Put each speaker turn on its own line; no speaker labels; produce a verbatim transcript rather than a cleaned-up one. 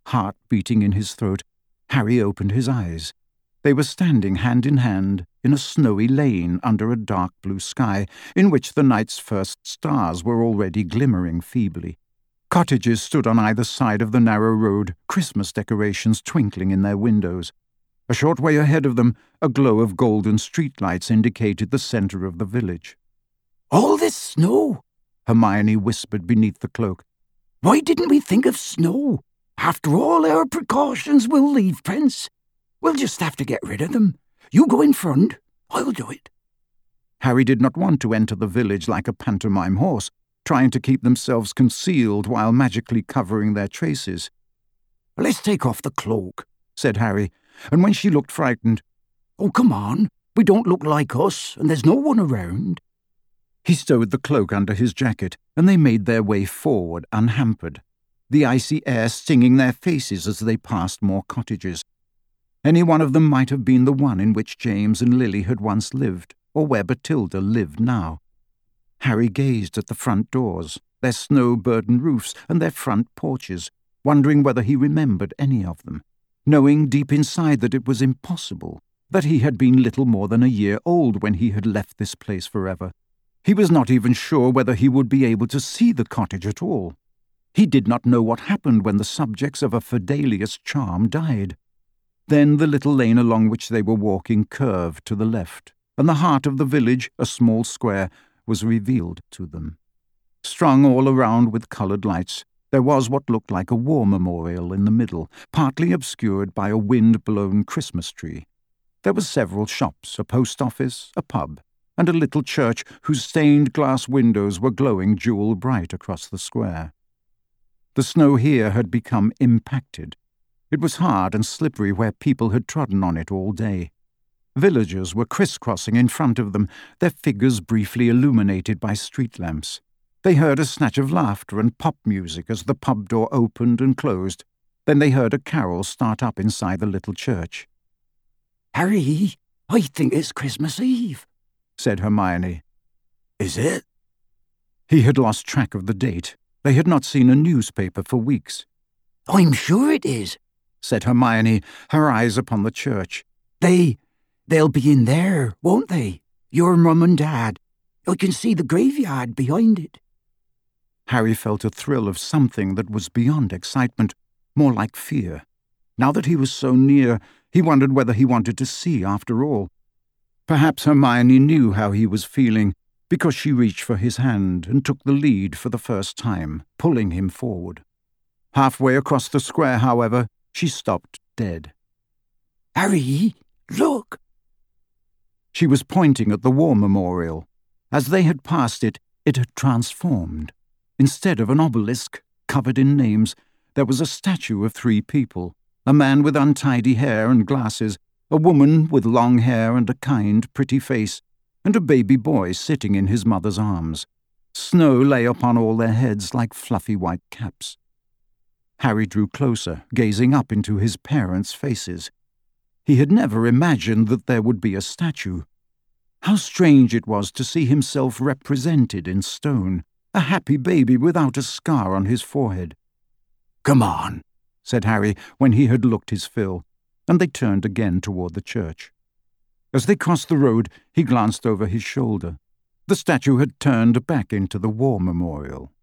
heart beating in his throat, Harry opened his eyes. They were standing hand in hand in a snowy lane under a dark blue sky, in which the night's first stars were already glimmering feebly. Cottages stood on either side of the narrow road, Christmas decorations twinkling in their windows. A short way ahead of them, a glow of golden streetlights indicated the centre of the village.
"All this snow,"
Hermione whispered beneath the cloak.
"Why didn't we think of snow? After all our precautions, we'll leave prints. We'll just have to get rid of them. You go in front. I'll do it."
Harry did not want to enter the village like a pantomime horse, trying to keep themselves concealed while magically covering their traces.
"Let's take off the cloak,"
said Harry, and when she looked frightened,
"Oh, come on. We don't look like us, and there's no one around."
He stowed the cloak under his jacket, and they made their way forward unhampered, the icy air stinging their faces as they passed more cottages. Any one of them might have been the one in which James and Lily had once lived, or where Bathilda lived now. Harry gazed at the front doors, their snow-burdened roofs, and their front porches, wondering whether he remembered any of them, knowing deep inside that it was impossible, that he had been little more than a year old when he had left this place forever. He was not even sure whether he would be able to see the cottage at all. He did not know what happened when the subjects of a Fidelius charm died. Then the little lane along which they were walking curved to the left, and the heart of the village, a small square, was revealed to them. Strung all around with coloured lights, there was what looked like a war memorial in the middle, partly obscured by a wind-blown Christmas tree. There were several shops, a post office, a pub, and a little church whose stained glass windows were glowing jewel-bright across the square. The snow here had become impacted. It was hard and slippery where people had trodden on it all day. Villagers were crisscrossing in front of them, their figures briefly illuminated by street lamps. They heard a snatch of laughter and pop music as the pub door opened and closed. Then they heard a carol start up inside the little church.
"Harry, I think it's Christmas Eve,"
said Hermione.
"Is it?"
He had lost track of the date. They had not seen a newspaper for weeks.
"I'm sure it is,"
said Hermione, her eyes upon the church.
They, they'll be in there, won't they? Your mum and dad. I can see the graveyard behind it."
Harry felt a thrill of something that was beyond excitement, more like fear. Now that he was so near, he wondered whether he wanted to see after all. Perhaps Hermione knew how he was feeling, because she reached for his hand and took the lead for the first time, pulling him forward. Halfway across the square, however, she stopped dead.
"Harry, look!"
She was pointing at the war memorial. As they had passed it, it had transformed. Instead of an obelisk covered in names, there was a statue of three people, a man with untidy hair and glasses, a woman with long hair and a kind, pretty face, and a baby boy sitting in his mother's arms. Snow lay upon all their heads like fluffy white caps. Harry drew closer, gazing up into his parents' faces. He had never imagined that there would be a statue. How strange it was to see himself represented in stone, a happy baby without a scar on his forehead.
"Come on,"
said Harry when he had looked his fill, and they turned again toward the church. As they crossed the road, he glanced over his shoulder. The statue had turned back into the war memorial.